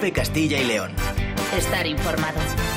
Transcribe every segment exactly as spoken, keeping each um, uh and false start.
COPE Castilla y León. Estar informado.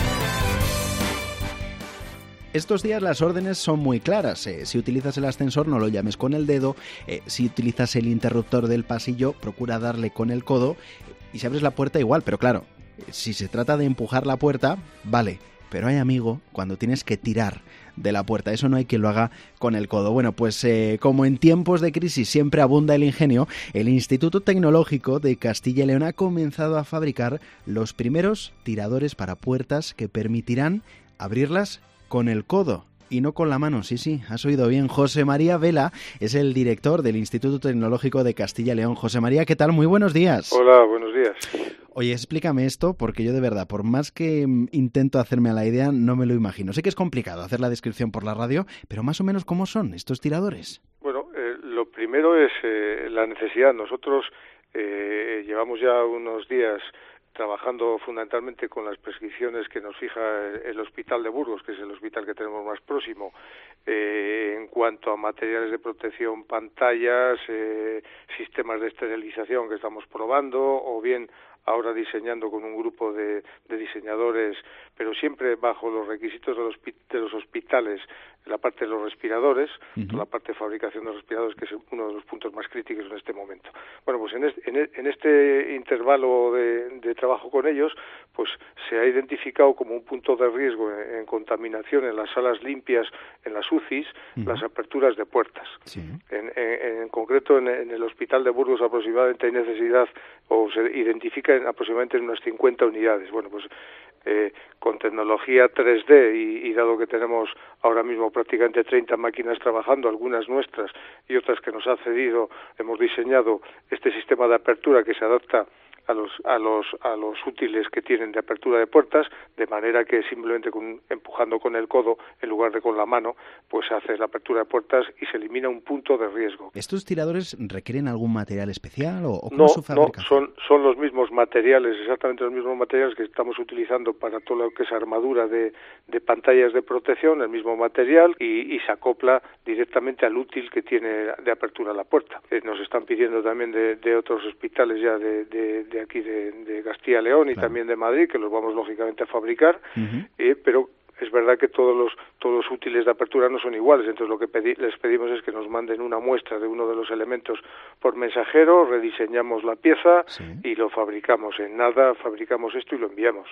Estos días las órdenes son muy claras. Eh, si utilizas el ascensor, no lo llames con el dedo. Eh, si utilizas el interruptor del pasillo, procura darle con el codo. Y si abres la puerta, igual. Pero claro, si se trata de empujar la puerta, vale. Pero hay, amigo, cuando tienes que tirar de la puerta. Eso no hay quien lo haga con el codo. Bueno, pues eh, como en tiempos de crisis siempre abunda el ingenio, el Instituto Tecnológico de Castilla y León ha comenzado a fabricar los primeros tiradores para puertas que permitirán abrirlas con el codo y no con la mano. Sí, sí, has oído bien. José María Vela es el director del Instituto Tecnológico de Castilla y León. José María, ¿qué tal? Muy buenos días. Hola, buenos días. Oye, explícame esto, porque yo de verdad, por más que intento hacerme a la idea, no me lo imagino. Sé que es complicado hacer la descripción por la radio, pero más o menos, ¿cómo son estos tiradores? Bueno, eh, lo primero es eh, la necesidad. Nosotros eh, llevamos ya unos días trabajando fundamentalmente con las prescripciones que nos fija el Hospital de Burgos, que es el hospital que tenemos más próximo, eh, en cuanto a materiales de protección, pantallas, eh, sistemas de esterilización que estamos probando, o bien ahora diseñando con un grupo de, de diseñadores, pero siempre bajo los requisitos de los, de los hospitales, la parte de los respiradores, uh-huh. la parte de fabricación de los respiradores, que es uno de los puntos más críticos en este momento. Bueno, pues en este, en este intervalo de, de trabajo con ellos, pues se ha identificado como un punto de riesgo en, en contaminación en las salas limpias, en las U C Is, uh-huh. las aperturas de puertas. Sí. En, en, en concreto, en, en el Hospital de Burgos aproximadamente hay necesidad, o se identifica en aproximadamente en unas cincuenta unidades. Bueno, pues eh, con tecnología tres D y, y dado que tenemos ahora mismo prácticamente treinta máquinas trabajando, algunas nuestras y otras que nos ha cedido, hemos diseñado este sistema de apertura que se adapta a los a los a los útiles que tienen de apertura de puertas, de manera que simplemente con, empujando con el codo en lugar de con la mano, pues se hace la apertura de puertas y se elimina un punto de riesgo. ¿Estos tiradores requieren algún material especial o, o cómo no, es su fabricación? No, son son los mismos materiales, exactamente los mismos materiales que estamos utilizando para todo lo que es armadura de, de pantallas de protección, el mismo material, y, y se acopla directamente al útil que tiene de apertura la puerta. Eh, nos están pidiendo también de, de otros hospitales ya de, de, de aquí de, de Castilla y León y claro. también de Madrid, que los vamos lógicamente a fabricar, uh-huh. eh, pero es verdad que todos los todos los útiles de apertura no son iguales, entonces lo que pedi- les pedimos es que nos manden una muestra de uno de los elementos por mensajero, rediseñamos la pieza sí. y lo fabricamos. En nada fabricamos esto y lo enviamos.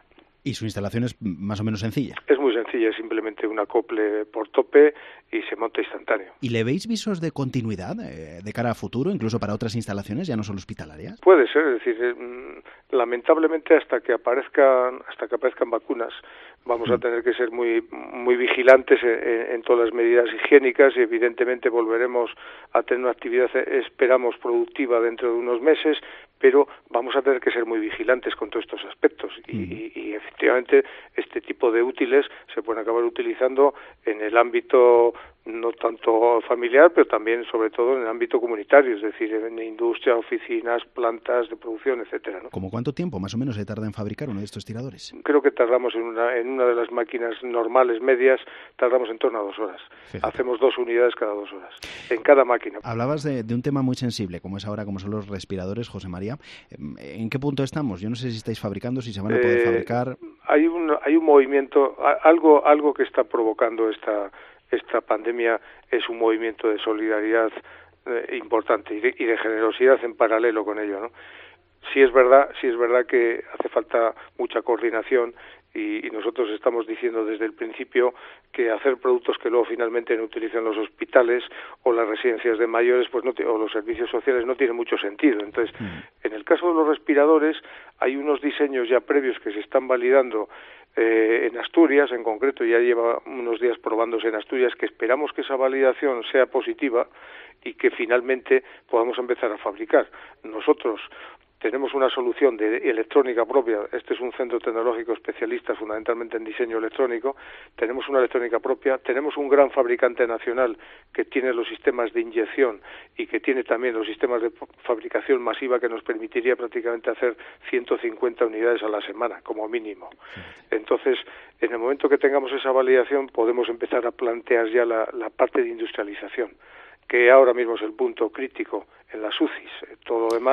¿Y su instalación es más o menos sencilla? Es muy sencilla, es simplemente un acople por tope y se monta instantáneo. ¿Y le veis visos de continuidad eh, de cara a futuro, incluso para otras instalaciones, ya no solo hospitalarias? Puede ser, es decir, eh, lamentablemente hasta que aparezcan hasta que aparezcan vacunas vamos mm. a tener que ser muy muy vigilantes en, en todas las medidas higiénicas y evidentemente volveremos a tener una actividad, esperamos, productiva dentro de unos meses, pero vamos a tener que ser muy vigilantes con todos estos aspectos y, mm. y, y efectivamente este tipo de útiles se pueden acabar utilizando en el ámbito no tanto familiar, pero también sobre todo en el ámbito comunitario, es decir, en industria, oficinas, plantas de producción, etcétera, ¿no? ¿Cómo cuánto tiempo más o menos se tarda en fabricar uno de estos tiradores? Creo que tardamos en una en una de las máquinas normales, medias, tardamos en torno a dos horas. Fíjate. Hacemos dos unidades cada dos horas, en cada máquina. Hablabas de, de un tema muy sensible, como es ahora, como son los respiradores, José María. ¿En qué punto estamos? Yo no sé si estáis fabricando, si se van a poder eh, fabricar. Hay un hay un movimiento, algo algo que está provocando esta esta pandemia es un movimiento de solidaridad eh, importante y de, y de generosidad en paralelo con ello, ¿no? Sí es verdad, sí es verdad que hace falta mucha coordinación y, y nosotros estamos diciendo desde el principio que hacer productos que luego finalmente no utilizan los hospitales o las residencias de mayores, pues no te, o los servicios sociales no tiene mucho sentido. Entonces, mm. en el caso de los respiradores hay unos diseños ya previos que se están validando eh, en Asturias, en concreto, ya lleva unos días probándose en Asturias, que esperamos que esa validación sea positiva y que finalmente podamos empezar a fabricar. Nosotros tenemos una solución de electrónica propia, este es un centro tecnológico especialista fundamentalmente en diseño electrónico, tenemos una electrónica propia, tenemos un gran fabricante nacional que tiene los sistemas de inyección y que tiene también los sistemas de fabricación masiva que nos permitiría prácticamente hacer ciento cincuenta unidades a la semana, como mínimo. Entonces, en el momento que tengamos esa validación, podemos empezar a plantear ya la, la parte de industrialización, que ahora mismo es el punto crítico en las U C Is. Todo lo demás,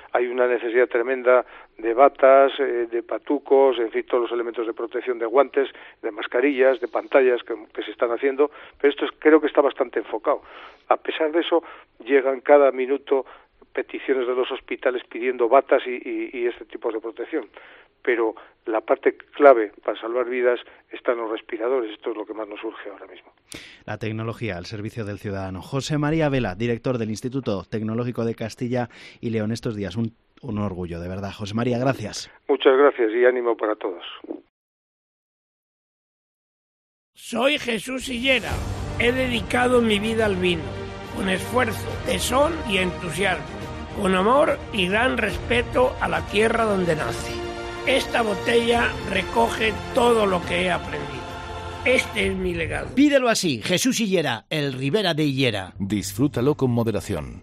hay una necesidad tremenda de batas, eh, de patucos, en fin, todos los elementos de protección, de guantes, de mascarillas, de pantallas que, que se están haciendo, pero esto es, creo que está bastante enfocado. A pesar de eso, llegan cada minuto peticiones de los hospitales pidiendo batas y, y, y este tipo de protección. Pero la parte clave para salvar vidas está en los respiradores. Esto es lo que más nos urge ahora mismo. La tecnología al servicio del ciudadano. José María Vela, director del Instituto Tecnológico de Castilla y León, estos días. Un, un orgullo, de verdad. José María, gracias. Muchas gracias y ánimo para todos. Soy Jesús Hillera. He dedicado mi vida al vino, con esfuerzo, tesón y entusiasmo, con amor y gran respeto a la tierra donde nace. Esta botella recoge todo lo que he aprendido. Este es mi legado. Pídelo así, Jesús Hillera, el Ribera de Hillera. Disfrútalo con moderación.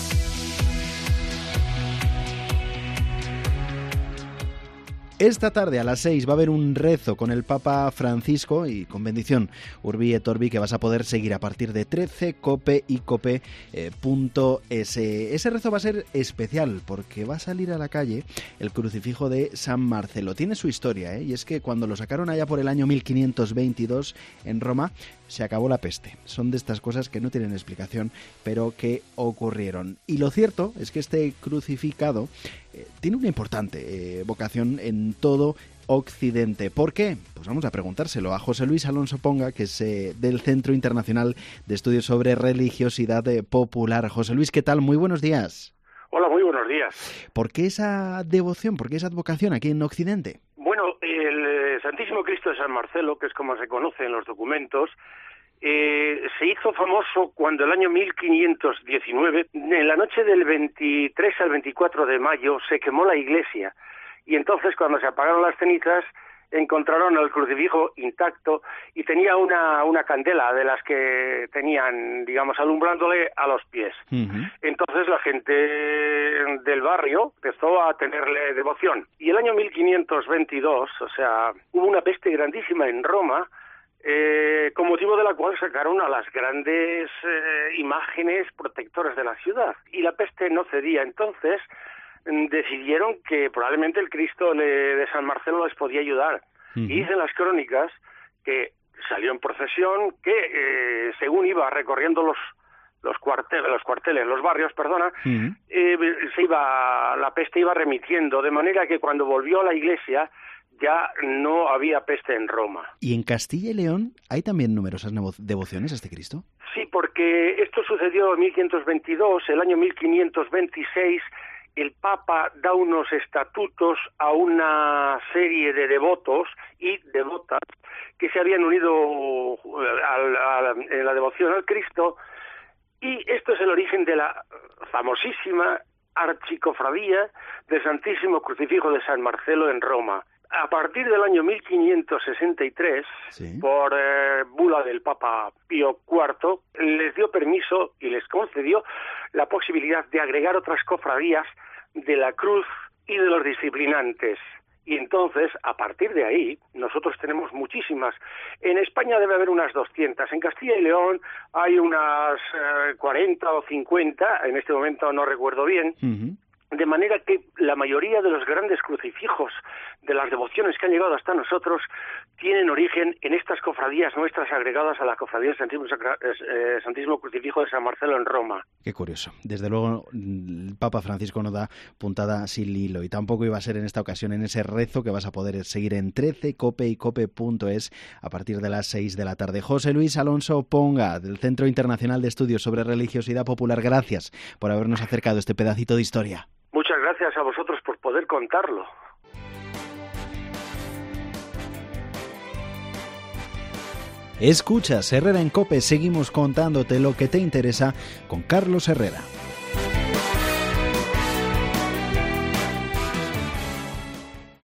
Esta tarde a las seis va a haber un rezo con el Papa Francisco y con bendición Urbi et Orbi que vas a poder seguir a partir de trece cope y cope punto es. Ese rezo va a ser especial porque va a salir a la calle el crucifijo de San Marcelo. Tiene su historia, ¿eh? Y es que cuando lo sacaron allá por el año mil quinientos veintidós en Roma se acabó la peste. Son de estas cosas que no tienen explicación, pero que ocurrieron. Y lo cierto es que este crucificado eh, tiene una importante eh, vocación en todo Occidente. ¿Por qué? Pues vamos a preguntárselo a José Luis Alonso Ponga, que es eh, del Centro Internacional de Estudios sobre Religiosidad eh, Popular. José Luis, ¿qué tal? Muy buenos días. Hola, muy buenos días. ¿Por qué esa devoción, por qué esa advocación aquí en Occidente? Bueno, el eh, Santísimo Cristo de San Marcelo, que es como se conoce en los documentos, eh, se hizo famoso cuando el año mil quinientos diecinueve, en la noche del veintitrés al veinticuatro de mayo, se quemó la iglesia. Y entonces, cuando se apagaron las cenizas, encontraron el crucifijo intacto y tenía una, una candela de las que tenían, digamos, alumbrándole a los pies. Uh-huh. Entonces la gente del barrio empezó a tenerle devoción. Y el año mil quinientos veintidós, o sea, hubo una peste grandísima en Roma, eh, con motivo de la cual sacaron a las grandes eh, imágenes protectoras de la ciudad. Y la peste no cedía. Entonces decidieron que probablemente el Cristo de San Marcelo les podía ayudar. Uh-huh. Y dicen las crónicas que salió en procesión, que eh, según iba recorriendo los los cuarteles, los cuarteles, los barrios, perdona, uh-huh. eh, se iba, la peste iba remitiendo, de manera que cuando volvió a la iglesia ya no había peste en Roma. ¿Y en Castilla y León hay también numerosas devociones a este Cristo? Sí, porque esto sucedió en mil quinientos veintidós, el año mil quinientos veintiséis, el Papa da unos estatutos a una serie de devotos y devotas que se habían unido a la, a la, en la devoción al Cristo, y esto es el origen de la famosísima archicofradía del Santísimo Crucifijo de San Marcelo en Roma. A partir del año mil quinientos sesenta y tres, ¿sí?, por eh, bula del Papa Pío cuarto, les dio permiso y les concedió la posibilidad de agregar otras cofradías de la Cruz y de los disciplinantes. Y entonces, a partir de ahí, nosotros tenemos muchísimas. En España debe haber unas doscientas. En Castilla y León hay unas eh, cuarenta o cincuenta, en este momento no recuerdo bien. Uh-huh. De manera que la mayoría de los grandes crucifijos de las devociones que han llegado hasta nosotros tienen origen en estas cofradías nuestras agregadas a la cofradía del Santísimo, eh, Santísimo Crucifijo de San Marcelo en Roma. Qué curioso. Desde luego el Papa Francisco no da puntada sin hilo, y tampoco iba a ser en esta ocasión en ese rezo que vas a poder seguir en trece cope y cope punto es a partir de las seis de la tarde. José Luis Alonso Ponga, del Centro Internacional de Estudios sobre Religiosidad Popular, gracias por habernos acercado este pedacito de historia. Muchas gracias a vosotros por poder contarlo. Escuchas Herrera en COPE, seguimos contándote lo que te interesa con Carlos Herrera.